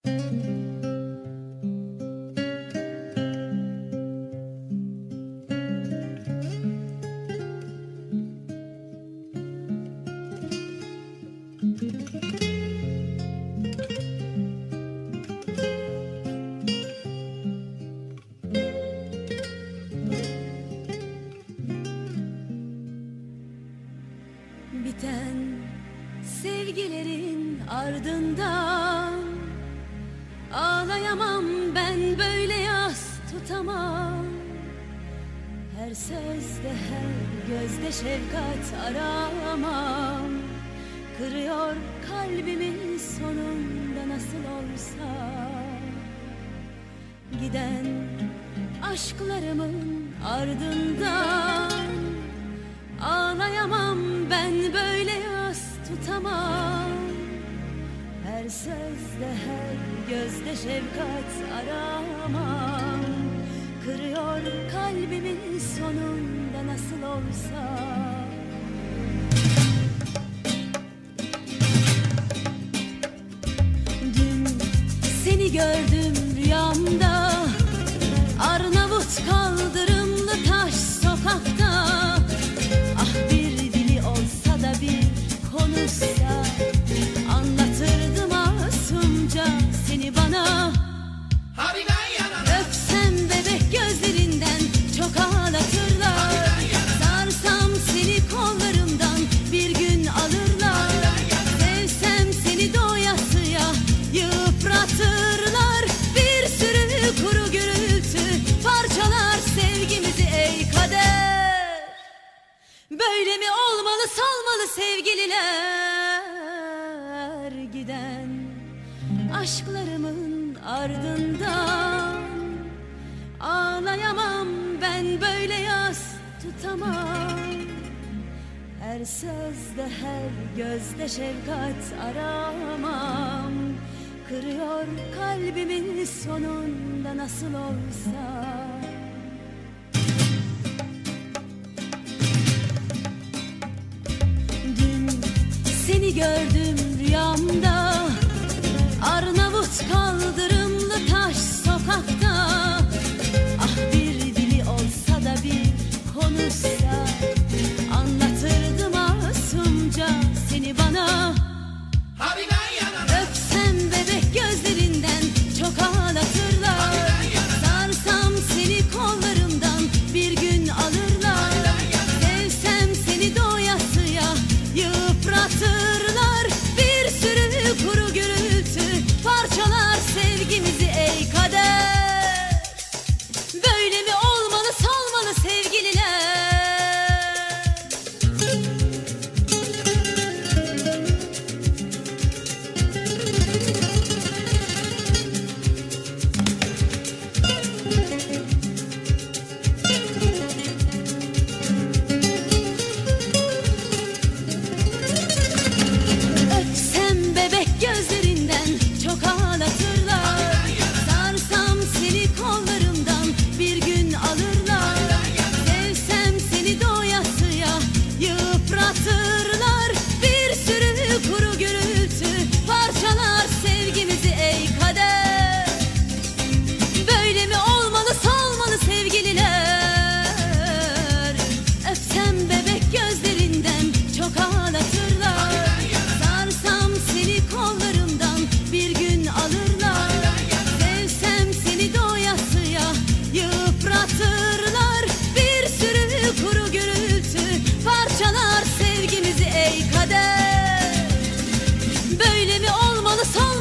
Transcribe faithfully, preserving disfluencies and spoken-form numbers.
Biten sevgilerin ardından ağlayamam, ben böyle yas tutamam. Her sözde, her gözde şefkat aramam. Kırıyor kalbimin sonunda nasıl olsa. Giden aşklarımın ardından ağlayamam, ben böyle yas tutamam. Her sözde, her gözde şefkat aramam. Kırıyor kalbimin sonunda nasıl olsa. Dün seni gördüm rüyamda, Arnavut kaldırımlı taş sokakta. Ah bir dili olsa da bir konuşsa, anlatırdım masumca seni bana. Öpsem bebek gözlerinden çok ağlatırlar. Sarsam seni kollarımdan bir gün alırlar. Sevsem seni doyasıya yıpratırlar. Bir sürü kuru gürültü parçalar sevgimizi ey kader. Böyle mi olmalı, salmalı sevgililer? Giden aşklarımın ardından ağlayamam, ben böyle yas tutamam. Her sözde, her gözde şefkat aramam. Kırıyor kalbimin sonunda nasıl olsa. Dün seni gördüm rüyamda, Arnavut kaldırımlı taş sokakta. Ah bir dili olsa da bir konuşsa, anlatırdım masumca seni bana. Öpsem bebek gözlerinden çok ağlatırlar. Sarsam seni kollarımdan bir gün alırlar. Sevsem seni doyasıya yıpratırlar. Bir sürü kuru gürültü parçalar sevgimizi ey kader. Böyle mi olmalı, salmalı sevgililer? Öpsem bebek gözlerinden çok ağlatırlar. Sarsam seni kollarımdan bir gün alırlar. Sevsem seni doyasıya yıpratırlar. Bir sürü kuru gürültü parçalar sevgimizi ey kader. Böyle mi olmalı, salmalı sevgililer? Öpsem bebek gözlerinden çok ağlatırlar. Sarsam seni kollarımdan bir gün alırlar. Sevsem seni doyasıya yıpratırlar. Bir sürü kuru gürültü parçalar sevgimizi ey kader. Böyle mi olmalı, salmalı